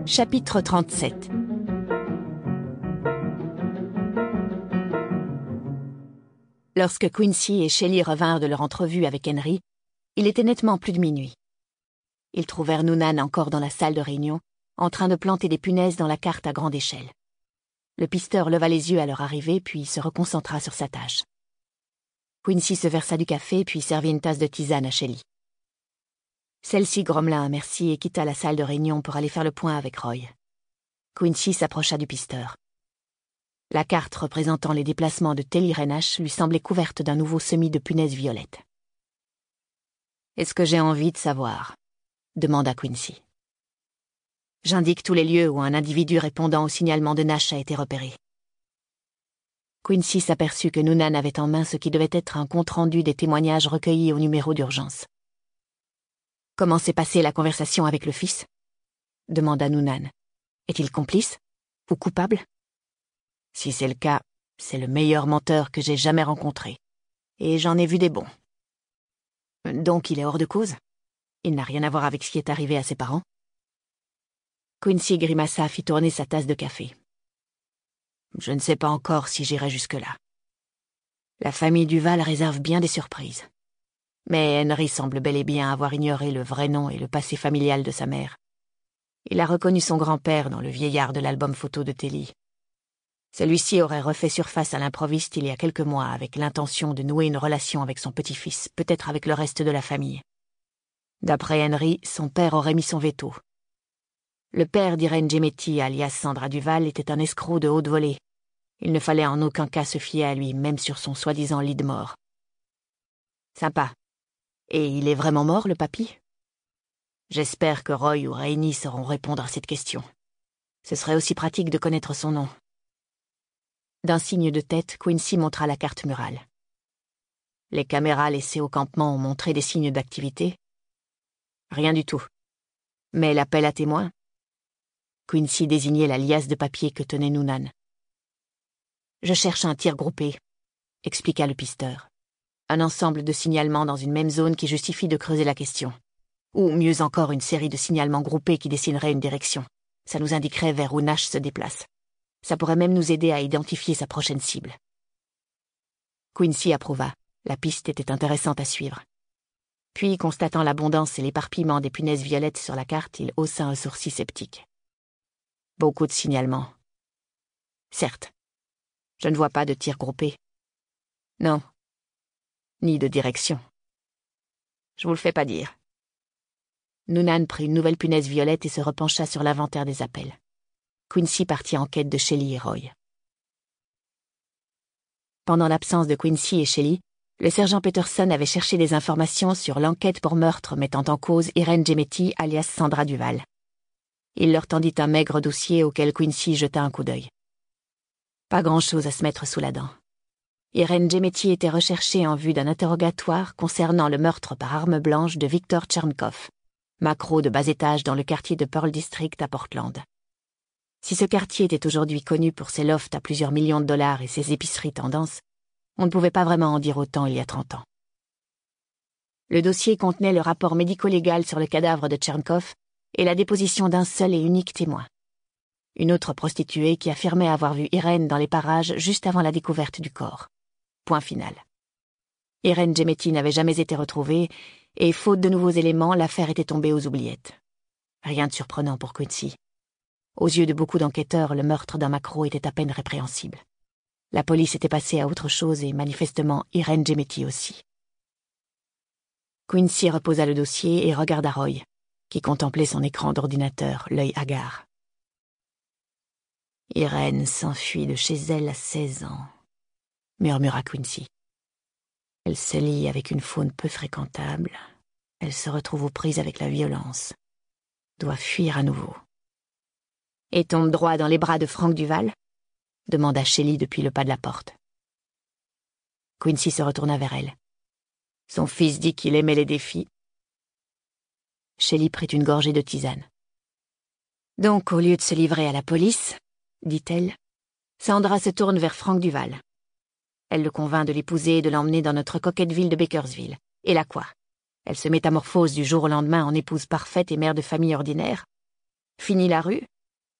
Chapitre 37. Lorsque Quincy et Shelley revinrent de leur entrevue avec Henry, il était nettement plus de minuit. Ils trouvèrent Noonan encore dans la salle de réunion, en train de planter des punaises dans la carte à grande échelle. Le pisteur leva les yeux à leur arrivée, puis se reconcentra sur sa tâche. Quincy se versa du café, puis servit une tasse de tisane à Shelley. Celle-ci grommela un merci et quitta la salle de réunion pour aller faire le point avec Roy. Quincy s'approcha du pisteur. La carte représentant les déplacements de Telly Renash lui semblait couverte d'un nouveau semis de punaises violettes. « Est-ce que j'ai envie de savoir ?» demanda Quincy. « J'indique tous les lieux où un individu répondant au signalement de Nash a été repéré. » Quincy s'aperçut que Noonan avait en main ce qui devait être un compte-rendu des témoignages recueillis au numéro d'urgence. « Comment s'est passée la conversation avec le fils ?» demanda Noonan. « Est-il complice ou coupable ? Si c'est le cas, c'est le meilleur menteur que j'ai jamais rencontré. Et j'en ai vu des bons. Donc il est hors de cause ? Il n'a rien à voir avec ce qui est arrivé à ses parents ? » Quincy grimaça, fit tourner sa tasse de café. « Je ne sais pas encore si j'irai jusque-là. La famille Duval réserve bien des surprises. Mais Henry semble bel et bien avoir ignoré le vrai nom et le passé familial de sa mère. Il a reconnu son grand-père dans le vieillard de l'album photo de Telly. Celui-ci aurait refait surface à l'improviste il y a quelques mois avec l'intention de nouer une relation avec son petit-fils, peut-être avec le reste de la famille. D'après Henry, son père aurait mis son veto. Le père d'Irene Gemetti, alias Sandra Duval, était un escroc de haute volée. Il ne fallait en aucun cas se fier à lui, même sur son soi-disant lit de mort. Sympa. Et il est vraiment mort, le papy ? J'espère que Roy ou Rainey sauront répondre à cette question. Ce serait aussi pratique de connaître son nom. D'un signe de tête, Quincy montra la carte murale. Les caméras laissées au campement ont montré des signes d'activité ? Rien du tout. Mais l'appel à témoins ? Quincy désignait la liasse de papier que tenait Noonan. « Je cherche un tir groupé », expliqua le pisteur. « Un ensemble de signalements dans une même zone qui justifie de creuser la question. Ou mieux encore, une série de signalements groupés qui dessineraient une direction. Ça nous indiquerait vers où Nash se déplace. Ça pourrait même nous aider à identifier sa prochaine cible. » Quincy approuva. La piste était intéressante à suivre. Puis, constatant l'abondance et l'éparpillement des punaises violettes sur la carte, il haussa un sourcil sceptique. « Beaucoup de signalements. » »« Certes. Je ne vois pas de tir groupé. »« Non. Ni de direction. »« Je vous le fais pas dire. » Noonan prit une nouvelle punaise violette et se repencha sur l'inventaire des appels. Quincy partit en quête de Shelley et Roy. Pendant l'absence de Quincy et Shelley, le sergent Peterson avait cherché des informations sur l'enquête pour meurtre mettant en cause Irene Gemetti alias Sandra Duval. Il leur tendit un maigre dossier auquel Quincy jeta un coup d'œil. Pas grand-chose à se mettre sous la dent. Irene Gemetti était recherchée en vue d'un interrogatoire concernant le meurtre par arme blanche de Victor Tchernkov, macro de bas étage dans le quartier de Pearl District à Portland. Si ce quartier était aujourd'hui connu pour ses lofts à plusieurs millions de dollars et ses épiceries tendances, on ne pouvait pas vraiment en dire autant il y a 30 ans. Le dossier contenait le rapport médico-légal sur le cadavre de Tchernkov et la déposition d'un seul et unique témoin. Une autre prostituée qui affirmait avoir vu Irene dans les parages juste avant la découverte du corps. Point final. Irene Gemetti n'avait jamais été retrouvée et, faute de nouveaux éléments, l'affaire était tombée aux oubliettes. Rien de surprenant pour Quincy. Aux yeux de beaucoup d'enquêteurs, le meurtre d'un macro était à peine répréhensible. La police était passée à autre chose et manifestement Irene Gemetti aussi. Quincy reposa le dossier et regarda Roy, qui contemplait son écran d'ordinateur, l'œil hagard. « Irene s'enfuit de chez elle à 16 ans, » murmura Quincy. « Elle se lie avec une faune peu fréquentable. Elle se retrouve aux prises avec la violence. Doit fuir à nouveau. » « Et tombe droit dans les bras de Frank Duval ?» demanda Shelley depuis le pas de la porte. Quincy se retourna vers elle. Son fils dit qu'il aimait les défis. Shelley prit une gorgée de tisane. « Donc, au lieu de se livrer à la police, dit-elle, Sandra se tourne vers Frank Duval. Elle le convainc de l'épouser et de l'emmener dans notre coquette ville de Bakersville. Et là quoi? Elle se métamorphose du jour au lendemain en épouse parfaite et mère de famille ordinaire. Fini la rue,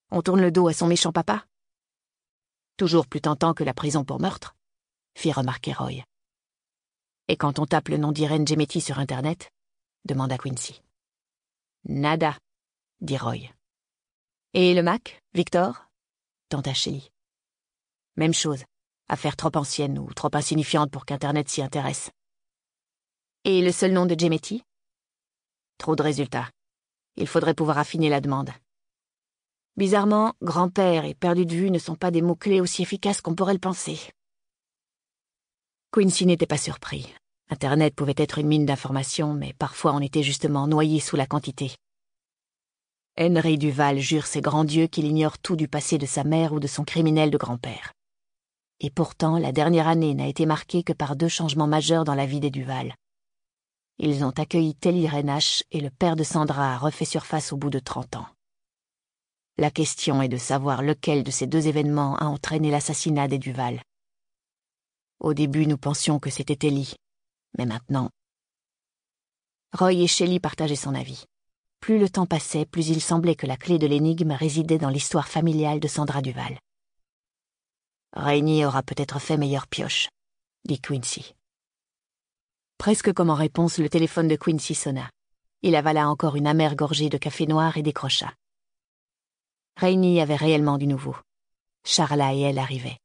On tourne le dos à son méchant papa? Toujours plus tentant que la prison pour meurtre, fit remarquer Roy. Et quand on tape le nom d'Irene Gemetti sur Internet? Demanda Quincy. Nada, dit Roy. Et le Mac, Victor? Tenta Shelley. Même chose, affaire trop ancienne ou trop insignifiante pour qu'Internet s'y intéresse. Et le seul nom de Gemetti? Trop de résultats. Il faudrait pouvoir affiner la demande. Bizarrement, grand-père et perdu de vue ne sont pas des mots-clés aussi efficaces qu'on pourrait le penser. Quincy n'était pas surpris. Internet pouvait être une mine d'informations, mais parfois on était justement noyé sous la quantité. Henry Duval jure ses grands dieux qu'il ignore tout du passé de sa mère ou de son criminel de grand-père. Et pourtant, la dernière année n'a été marquée que par 2 changements majeurs dans la vie des Duval. Ils ont accueilli Telly Renache et le père de Sandra a refait surface au bout de 30 ans. La question est de savoir lequel de ces 2 événements a entraîné l'assassinat des Duval. Au début, nous pensions que c'était Telly, mais maintenant... Roy et Shelley partageaient son avis. Plus le temps passait, plus il semblait que la clé de l'énigme résidait dans l'histoire familiale de Sandra Duval. Rainey aura peut-être fait meilleure pioche, dit Quincy. Presque comme en réponse, le téléphone de Quincy sonna. Il avala encore une amère gorgée de café noir et décrocha. Rainey avait réellement du nouveau. Charla et elle arrivaient.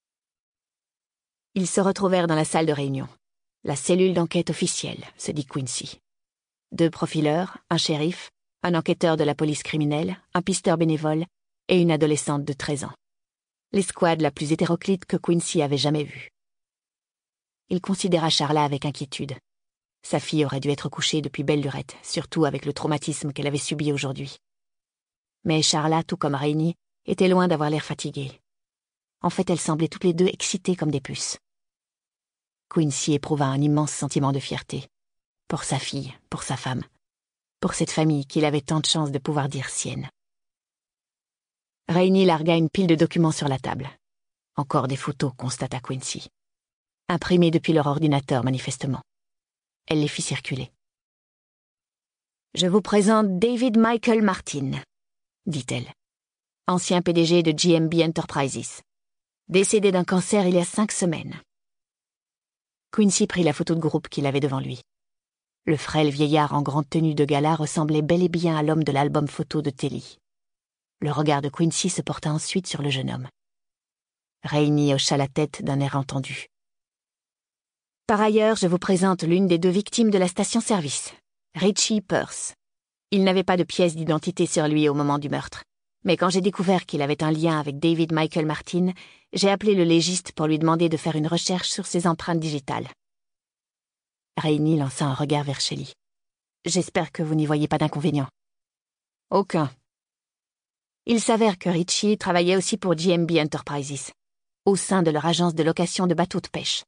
Ils se retrouvèrent dans la salle de réunion. La cellule d'enquête officielle, se dit Quincy. 2 profileurs, un shérif, un enquêteur de la police criminelle, un pisteur bénévole et une adolescente de 13 ans. L'escouade la plus hétéroclite que Quincy avait jamais vue. Il considéra Charla avec inquiétude. Sa fille aurait dû être couchée depuis belle lurette, surtout avec le traumatisme qu'elle avait subi aujourd'hui. Mais Charla, tout comme Rainey, était loin d'avoir l'air fatiguée. En fait, elles semblaient toutes les 2 excitées comme des puces. Quincy éprouva un immense sentiment de fierté. Pour sa fille, pour sa femme, pour cette famille qu'il avait tant de chance de pouvoir dire sienne. Rainey largua une pile de documents sur la table. Encore des photos, constata Quincy. Imprimées depuis leur ordinateur, manifestement. Elle les fit circuler. « Je vous présente David Michael Martin, » dit-elle. Ancien PDG de GMB Enterprises. Décédé d'un cancer il y a 5 semaines. Quincy prit la photo de groupe qu'il avait devant lui. Le frêle vieillard en grande tenue de gala ressemblait bel et bien à l'homme de l'album photo de Telly. Le regard de Quincy se porta ensuite sur le jeune homme. Rainey hocha la tête d'un air entendu. Par ailleurs, je vous présente l'une des 2 victimes de la station-service, Richie Peirce. Il n'avait pas de pièce d'identité sur lui au moment du meurtre. Mais quand j'ai découvert qu'il avait un lien avec David Michael Martin, j'ai appelé le légiste pour lui demander de faire une recherche sur ses empreintes digitales. Rainey lança un regard vers Shelley. « J'espère que vous n'y voyez pas d'inconvénient. »« Aucun. » Il s'avère que Richie travaillait aussi pour GMB Enterprises, au sein de leur agence de location de bateaux de pêche.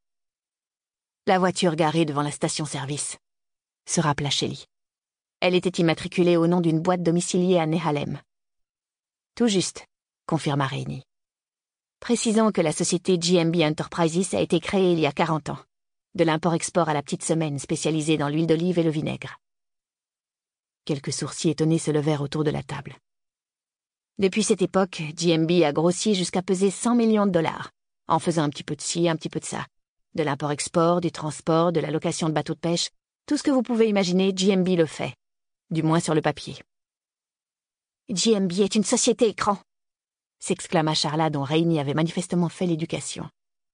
La voiture garée devant la station-service, se rappela Shelley. Elle était immatriculée au nom d'une boîte domiciliée à Nehalem. Tout juste, confirma Rainey. Précisons que la société GMB Enterprises a été créée il y a 40 ans. De l'import-export à la petite semaine spécialisée dans l'huile d'olive et le vinaigre. Quelques sourcils étonnés se levèrent autour de la table. Depuis cette époque, GMB a grossi jusqu'à peser 100 millions de dollars, en faisant un petit peu de ci, un petit peu de ça. De l'import-export, du transport, de la location de bateaux de pêche, tout ce que vous pouvez imaginer, GMB le fait. Du moins sur le papier. GMB est une société écran, s'exclama Charla dont Rainey avait manifestement fait l'éducation.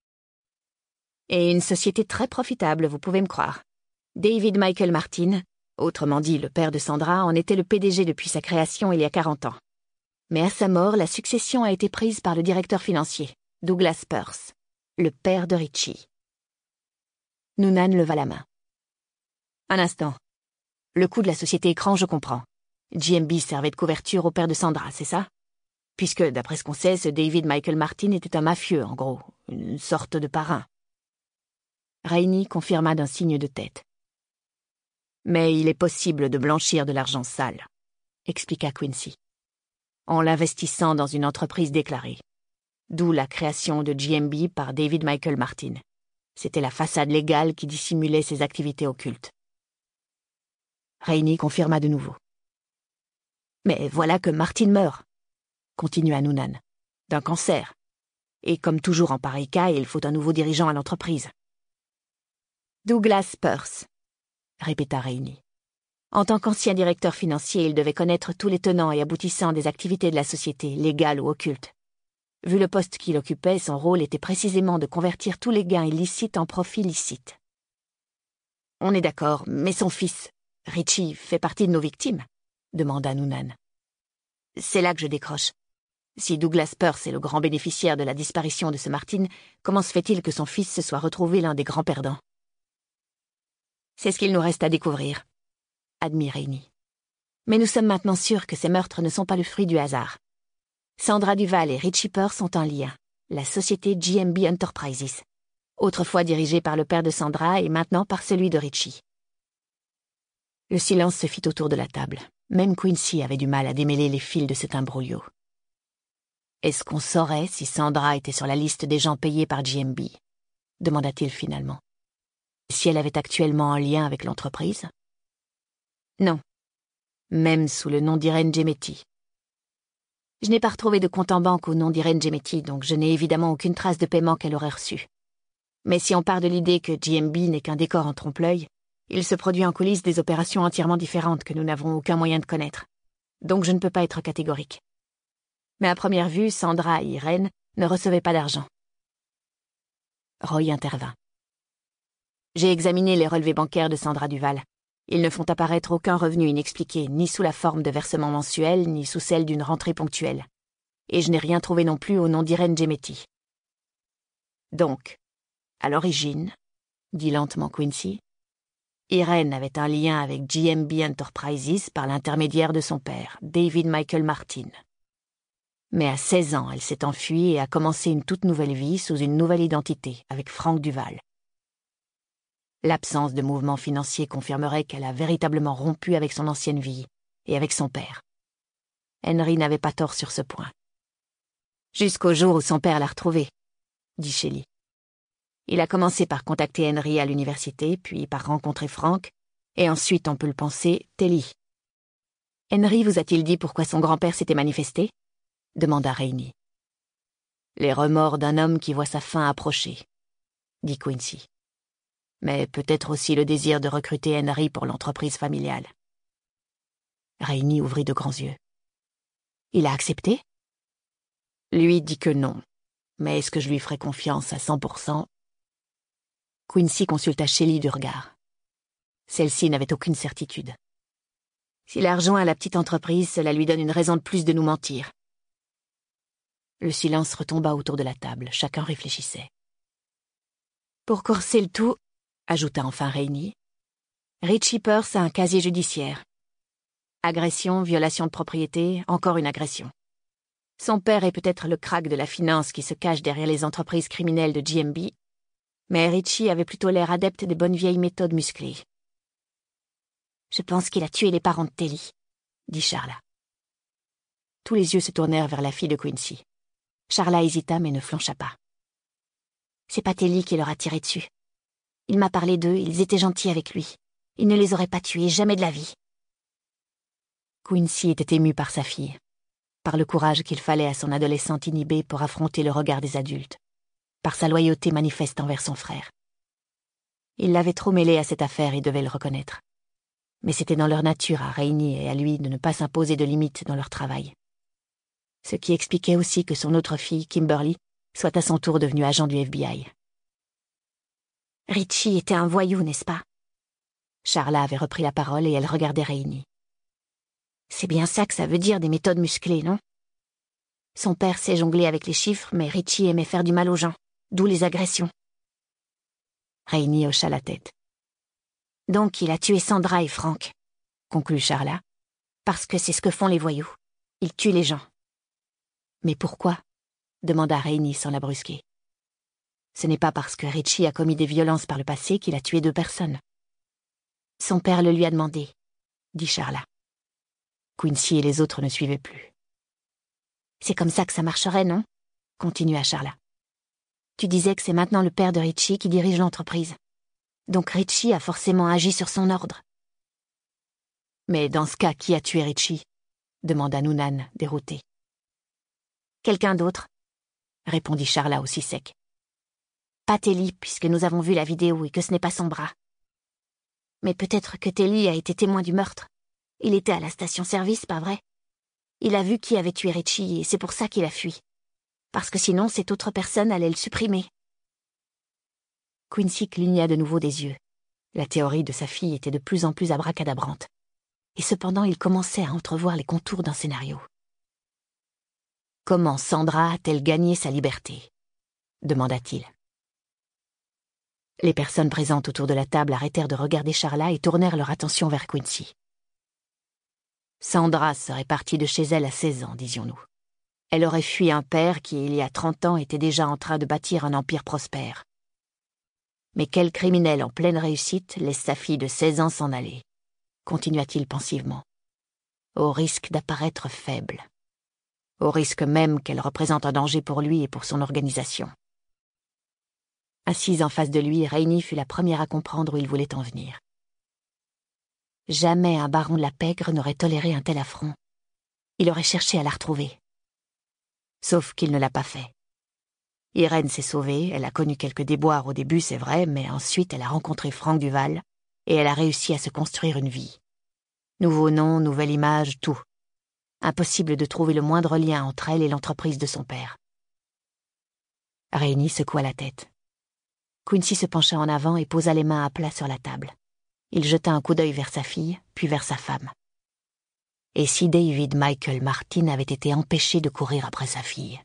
Et une société très profitable, vous pouvez me croire. David Michael Martin, autrement dit le père de Sandra, en était le PDG depuis sa création il y a 40 ans. Mais à sa mort, la succession a été prise par le directeur financier, Douglas Peirce, le père de Richie. Noonan leva la main. Un instant. Le coût de la société écran, je comprends. GMB servait de couverture au père de Sandra, c'est ça? Puisque, d'après ce qu'on sait, ce David Michael Martin était un mafieux, en gros, une sorte de parrain. Rainey confirma d'un signe de tête. Mais il est possible de blanchir de l'argent sale, expliqua Quincy, en l'investissant dans une entreprise déclarée. D'où la création de GMB par David Michael Martin. C'était la façade légale qui dissimulait ses activités occultes. Rainey confirma de nouveau. Mais voilà que Martin meurt. continua Noonan. D'un cancer. Et comme toujours en pareil cas, il faut un nouveau dirigeant à l'entreprise. Douglas Peirce, répéta Rainey. En tant qu'ancien directeur financier, il devait connaître tous les tenants et aboutissants des activités de la société, légales ou occultes. Vu le poste qu'il occupait, son rôle était précisément de convertir tous les gains illicites en profits licites. On est d'accord, mais son fils, Richie, fait partie de nos victimes, demanda Noonan. C'est là que je décroche. Si Douglas Peirce est le grand bénéficiaire de la disparition de ce Martin, comment se fait-il que son fils se soit retrouvé l'un des grands perdants? C'est ce qu'il nous reste à découvrir, admit Rainey. Mais nous sommes maintenant sûrs que ces meurtres ne sont pas le fruit du hasard. Sandra Duval et Richie Peirce sont en lien, la société GMB Enterprises, autrefois dirigée par le père de Sandra et maintenant par celui de Richie. Le silence se fit autour de la table. Même Quincy avait du mal à démêler les fils de cet imbroglio. Est-ce qu'on saurait si Sandra était sur la liste des gens payés par GMB? Demanda-t-il finalement. Si elle avait actuellement un lien avec l'entreprise? Non. Même sous le nom d'Irene Gemetti. Je n'ai pas retrouvé de compte en banque au nom d'Irene Gemetti, donc je n'ai évidemment aucune trace de paiement qu'elle aurait reçu. Mais si on part de l'idée que GMB n'est qu'un décor en trompe-l'œil, il se produit en coulisses des opérations entièrement différentes que nous n'avons aucun moyen de connaître. Donc je ne peux pas être catégorique. Mais à première vue, Sandra et Irene ne recevaient pas d'argent. Roy intervint. J'ai examiné les relevés bancaires de Sandra Duval. Ils ne font apparaître aucun revenu inexpliqué, ni sous la forme de versements mensuels, ni sous celle d'une rentrée ponctuelle. Et je n'ai rien trouvé non plus au nom d'Irene Gemetti. Donc, à l'origine, dit lentement Quincy, Irene avait un lien avec GMB Enterprises par l'intermédiaire de son père, David Michael Martin. Mais à 16 ans, elle s'est enfuie et a commencé une toute nouvelle vie sous une nouvelle identité, avec Frank Duval. L'absence de mouvement financier confirmerait qu'elle a véritablement rompu avec son ancienne vie et avec son père. Henry n'avait pas tort sur ce point. Jusqu'au jour où son père l'a retrouvée, dit Shelley. Il a commencé par contacter Henry à l'université, puis par rencontrer Frank, et ensuite, on peut le penser, Telly. Henry vous a-t-il dit pourquoi son grand-père s'était manifesté? Demanda Rainey. Les remords d'un homme qui voit sa fin approcher, dit Quincy. Mais peut-être aussi le désir de recruter Henry pour l'entreprise familiale. Rainey ouvrit de grands yeux. Il a accepté? Lui dit que non. Mais est-ce que je lui ferai confiance à 100%? Quincy consulta Shelley du regard. Celle-ci n'avait aucune certitude. S'il a rejoint la petite entreprise, cela lui donne une raison de plus de nous mentir. Le silence retomba autour de la table, chacun réfléchissait. Pour corser le tout, ajouta enfin Rainey, Richie Peirce a un casier judiciaire. Agression, violation de propriété, encore une agression. Son père est peut-être le crack de la finance qui se cache derrière les entreprises criminelles de GMB, mais Richie avait plutôt l'air adepte des bonnes vieilles méthodes musclées. Je pense qu'il a tué les parents de Telly, dit Charla. Tous les yeux se tournèrent vers la fille de Quincy. Charla hésita mais ne flancha pas. C'est pas Telly qui leur a tiré dessus. Il m'a parlé d'eux, ils étaient gentils avec lui. Il ne les aurait pas tués, jamais de la vie. Quincy était ému par sa fille, par le courage qu'il fallait à son adolescente inhibée pour affronter le regard des adultes, par sa loyauté manifeste envers son frère. Il l'avait trop mêlé à cette affaire et devait le reconnaître. Mais c'était dans leur nature à Rainey et à lui de ne pas s'imposer de limites dans leur travail. Ce qui expliquait aussi que son autre fille, Kimberly, soit à son tour devenue agent du FBI. Richie était un voyou, n'est-ce pas? Charla avait repris la parole et elle regardait Rainey. C'est bien ça que ça veut dire des méthodes musclées, non? Son père sait jongler avec les chiffres, mais Richie aimait faire du mal aux gens, d'où les agressions. Rainey hocha la tête. Donc il a tué Sandra et Frank, conclut Charla, parce que c'est ce que font les voyous. Ils tuent les gens. Mais pourquoi? Demanda Rainey sans la brusquer. Ce n'est pas parce que Richie a commis des violences par le passé qu'il a tué 2 personnes. Son père le lui a demandé, dit Charla. Quincy et les autres ne suivaient plus. C'est comme ça que ça marcherait, non? Continua Charla. Tu disais que c'est maintenant le père de Richie qui dirige l'entreprise. Donc Richie a forcément agi sur son ordre. Mais dans ce cas, qui a tué Richie? Demanda Noonan, dérouté. Quelqu'un d'autre, répondit Charla aussi sec. Pas Telly, puisque nous avons vu la vidéo et que ce n'est pas son bras. Mais peut-être que Telly a été témoin du meurtre. Il était à la station-service, pas vrai? Il a vu qui avait tué Richie et c'est pour ça qu'il a fui. Parce que sinon, cette autre personne allait le supprimer. Quincy cligna de nouveau des yeux. La théorie de sa fille était de plus en plus abracadabrante. Et cependant, il commençait à entrevoir les contours d'un scénario. Comment Sandra a-t-elle gagné sa liberté? Demanda-t-il. Les personnes présentes autour de la table arrêtèrent de regarder Charla et tournèrent leur attention vers Quincy. Sandra serait partie de chez elle à 16 ans, disions-nous. Elle aurait fui un père qui, il y a 30 ans, était déjà en train de bâtir un empire prospère. Mais quel criminel en pleine réussite laisse sa fille de 16 ans s'en aller? Continua-t-il pensivement. Au risque d'apparaître faible. Au risque même qu'elle représente un danger pour lui et pour son organisation. Assise en face de lui, Rainey fut la première à comprendre où il voulait en venir. Jamais un baron de la pègre n'aurait toléré un tel affront. Il aurait cherché à la retrouver. Sauf qu'il ne l'a pas fait. Irène s'est sauvée, elle a connu quelques déboires au début, c'est vrai, mais ensuite elle a rencontré Franck Duval et elle a réussi à se construire une vie. Nouveau nom, nouvelle image, tout. Impossible de trouver le moindre lien entre elle et l'entreprise de son père. Rainey secoua la tête. Quincy se pencha en avant et posa les mains à plat sur la table. Il jeta un coup d'œil vers sa fille, puis vers sa femme. Et si David Michael Martin avait été empêché de courir après sa fille?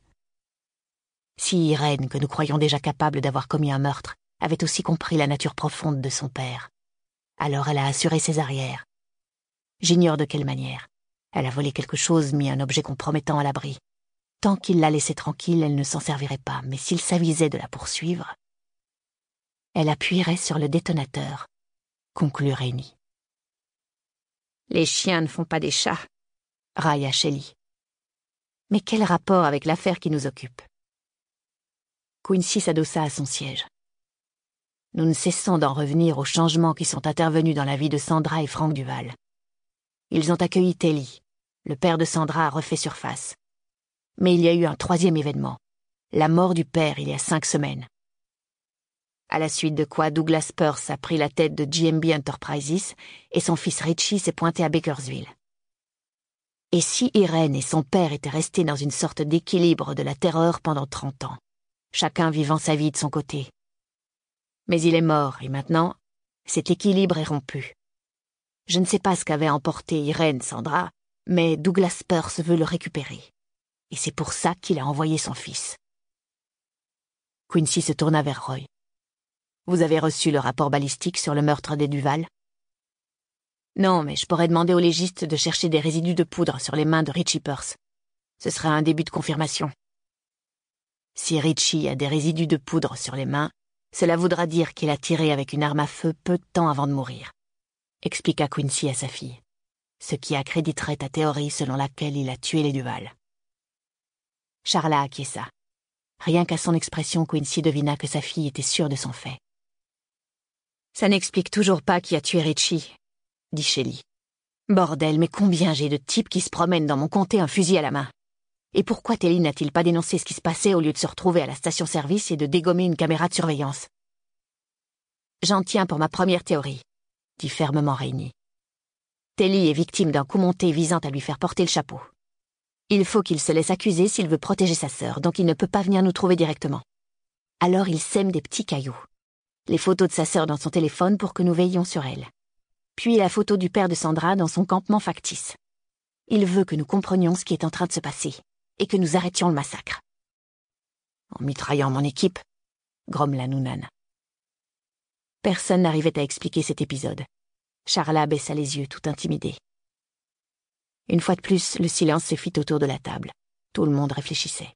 Si Irène, que nous croyons déjà capable d'avoir commis un meurtre, avait aussi compris la nature profonde de son père, alors elle a assuré ses arrières. J'ignore de quelle manière. Elle a volé quelque chose, mis un objet compromettant à l'abri. Tant qu'il la laissait tranquille, elle ne s'en servirait pas, mais s'il s'avisait de la poursuivre, elle appuierait sur le détonateur, conclut Rainey. Les chiens ne font pas des chats, railla Shelley. Mais quel rapport avec l'affaire qui nous occupe? Quincy s'adossa à son siège. Nous ne cessons d'en revenir aux changements qui sont intervenus dans la vie de Sandra et Franck Duval. Ils ont accueilli Telly. Le père de Sandra a refait surface. Mais il y a eu un troisième événement. La mort du père il y a 5 semaines. À la suite de quoi Douglas Pearce a pris la tête de GMB Enterprises et son fils Richie s'est pointé à Bakersville. Et si Irène et son père étaient restés dans une sorte d'équilibre de la terreur pendant 30 ans, chacun vivant sa vie de son côté? Mais il est mort et maintenant, cet équilibre est rompu. Je ne sais pas ce qu'avait emporté Irène Sandra, mais Douglas Pearce veut le récupérer. Et c'est pour ça qu'il a envoyé son fils. Quincy se tourna vers Roy. Vous avez reçu le rapport balistique sur le meurtre des Duval? Non, mais je pourrais demander au légiste de chercher des résidus de poudre sur les mains de Richie Pearce. Ce serait un début de confirmation. Si Richie a des résidus de poudre sur les mains, cela voudra dire qu'il a tiré avec une arme à feu peu de temps avant de mourir, expliqua Quincy à sa fille, ce qui accréditerait ta théorie selon laquelle il a tué les Duval. Charla acquiesça. Rien qu'à son expression, Quincy devina que sa fille était sûre de son fait. Ça n'explique toujours pas qui a tué Richie, dit Shelley. Bordel, mais combien j'ai de types qui se promènent dans mon comté un fusil à la main? Et pourquoi Telly n'a-t-il pas dénoncé ce qui se passait au lieu de se retrouver à la station-service et de dégommer une caméra de surveillance? J'en tiens pour ma première théorie, dit fermement Rainey. Telly est victime d'un coup monté visant à lui faire porter le chapeau. Il faut qu'il se laisse accuser s'il veut protéger sa sœur, donc il ne peut pas venir nous trouver directement. Alors il sème des petits cailloux. Les photos de sa sœur dans son téléphone pour que nous veillions sur elle. Puis la photo du père de Sandra dans son campement factice. Il veut que nous comprenions ce qui est en train de se passer, et que nous arrêtions le massacre. En mitraillant mon équipe, grommela Noonan. Personne n'arrivait à expliquer cet épisode. Charla baissa les yeux, tout intimidée. Une fois de plus, le silence se fit autour de la table. Tout le monde réfléchissait.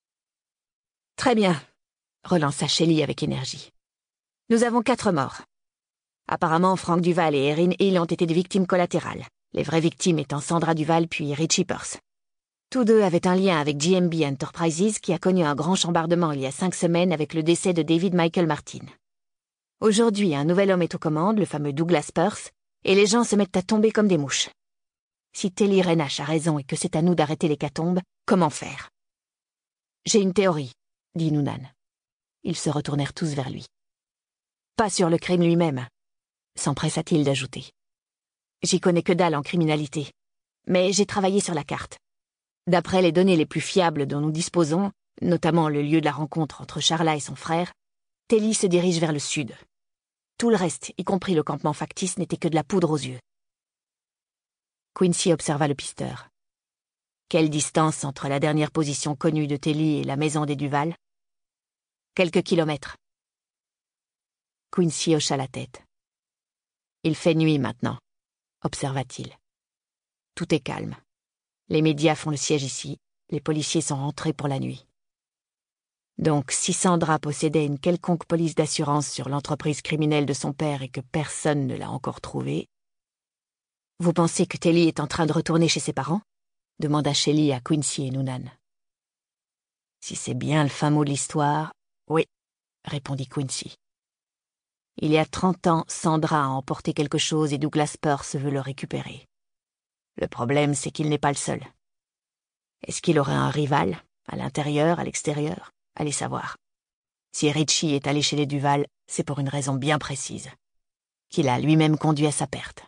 Très bien, relança Shelley avec énergie. Nous avons 4 morts. Apparemment, Franck Duval et Erin Hill ont été des victimes collatérales, les vraies victimes étant Sandra Duval puis Richie Pearce. Tous deux avaient un lien avec GMB Enterprises qui a connu un grand chambardement il y a 5 semaines avec le décès de David Michael Martin. Aujourd'hui, un nouvel homme est aux commandes, le fameux Douglas Pearce, et les gens se mettent à tomber comme des mouches. Si Telly Renache a raison et que c'est à nous d'arrêter l'hécatombe, comment faire? J'ai une théorie, dit Noonan. Ils se retournèrent tous vers lui. Pas sur le crime lui-même, s'empressa-t-il d'ajouter. J'y connais que dalle en criminalité, mais j'ai travaillé sur la carte. D'après les données les plus fiables dont nous disposons, notamment le lieu de la rencontre entre Charla et son frère, Telly se dirige vers le sud. Tout le reste, y compris le campement factice, n'était que de la poudre aux yeux. Quincy observa le pisteur. Quelle distance entre la dernière position connue de Telly et la maison des Duval? Quelques kilomètres. Quincy hocha la tête. Il fait nuit maintenant, observa-t-il. Tout est calme. Les médias font le siège ici, les policiers sont rentrés pour la nuit. Donc, si Sandra possédait une quelconque police d'assurance sur l'entreprise criminelle de son père et que personne ne l'a encore trouvée... Vous pensez que Telly est en train de retourner chez ses parents? Demanda Shelley à Quincy et Noonan. Si c'est bien le fin mot de l'histoire, oui, répondit Quincy. Il y a 30 ans, Sandra a emporté quelque chose et Douglas Pearce veut le récupérer. Le problème, c'est qu'il n'est pas le seul. Est-ce qu'il aurait un rival, à l'intérieur, à l'extérieur? Allez savoir. Si Ritchie est allé chez les Duval, c'est pour une raison bien précise, qu'il a lui-même conduit à sa perte.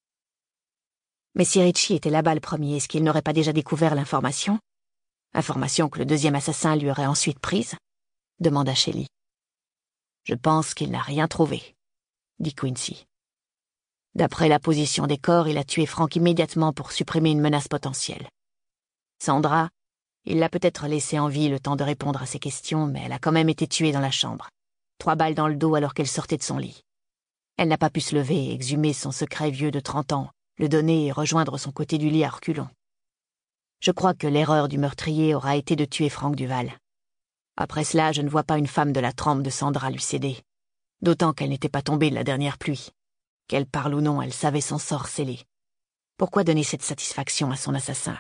Mais si Ritchie était là-bas le premier, est-ce qu'il n'aurait pas déjà découvert l'information? Information que le deuxième assassin lui aurait ensuite prise? Demanda Shelley. Je pense qu'il n'a rien trouvé, dit Quincy. D'après la position des corps, il a tué Frank immédiatement pour supprimer une menace potentielle. Sandra, il l'a peut-être laissée en vie le temps de répondre à ses questions, mais elle a quand même été tuée dans la chambre. 3 balles dans le dos alors qu'elle sortait de son lit. Elle n'a pas pu se lever et exhumer son secret vieux de 30 ans, le donner et rejoindre son côté du lit à reculons. Je crois que l'erreur du meurtrier aura été de tuer Frank Duval. Après cela, je ne vois pas une femme de la trempe de Sandra lui céder, d'autant qu'elle n'était pas tombée de la dernière pluie. Qu'elle parle ou non, elle savait son sort scellé. Pourquoi donner cette satisfaction à son assassin?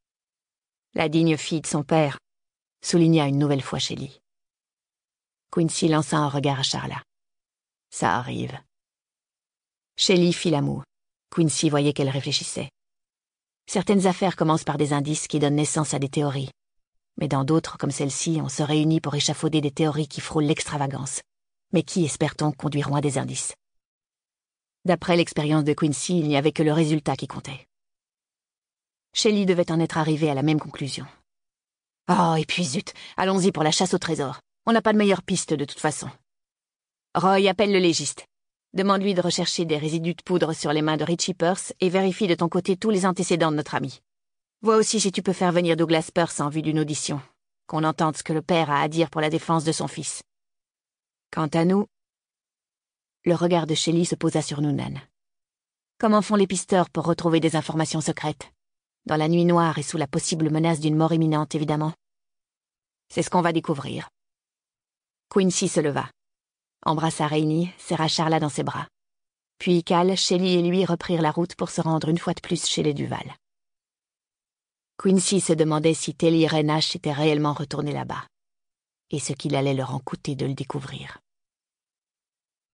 La digne fille de son père, souligna une nouvelle fois Shelley. Quincy lança un regard à Charla. Ça arrive. Shelley fit la moue. Quincy voyait qu'elle réfléchissait. Certaines affaires commencent par des indices qui donnent naissance à des théories. Mais dans d'autres, comme celle-ci, on se réunit pour échafauder des théories qui frôlent l'extravagance, mais qui, espère-t-on, conduiront à des indices. D'après l'expérience de Quincy, il n'y avait que le résultat qui comptait. Shelley devait en être arrivée à la même conclusion. Oh, et puis zut, allons-y pour la chasse au trésor. On n'a pas de meilleure piste de toute façon. Roy, appelle le légiste. Demande-lui de rechercher des résidus de poudre sur les mains de Ritchie Pearce et vérifie de ton côté tous les antécédents de notre ami. Vois aussi si tu peux faire venir Douglas Pearce en vue d'une audition, qu'on entende ce que le père a à dire pour la défense de son fils. Quant à nous... Le regard de Shelley se posa sur Noonan. Comment font les pisteurs pour retrouver des informations secrètes? Dans la nuit noire et sous la possible menace d'une mort imminente, évidemment. C'est ce qu'on va découvrir. Quincy se leva, embrassa Rainey, serra Charla dans ses bras. Puis Cal, Shelley et lui reprirent la route pour se rendre une fois de plus chez les Duval. Quincy se demandait si Telly Ray Nash était réellement retourné là-bas, et ce qu'il allait leur en coûter de le découvrir.